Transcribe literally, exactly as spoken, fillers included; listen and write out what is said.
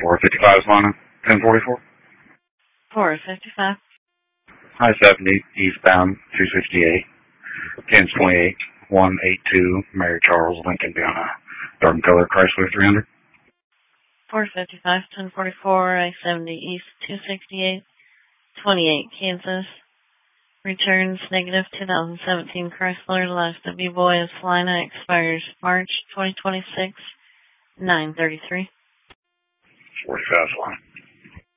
four fifty-five is line ten forty-four. four fifty-five. I seventy, eastbound, two sixty-eight. ten twenty-eight, one eighty-two, Mary Charles, Lincoln, beyond a dark color Chrysler three hundred. four fifty-five, ten forty-four, I seventy, east, two sixty-eight, twenty-eight, Kansas. Returns negative two thousand seventeen Chrysler, last of B-Boy of Salina, expires March twenty twenty-six, nine thirty-three. forty-five is line.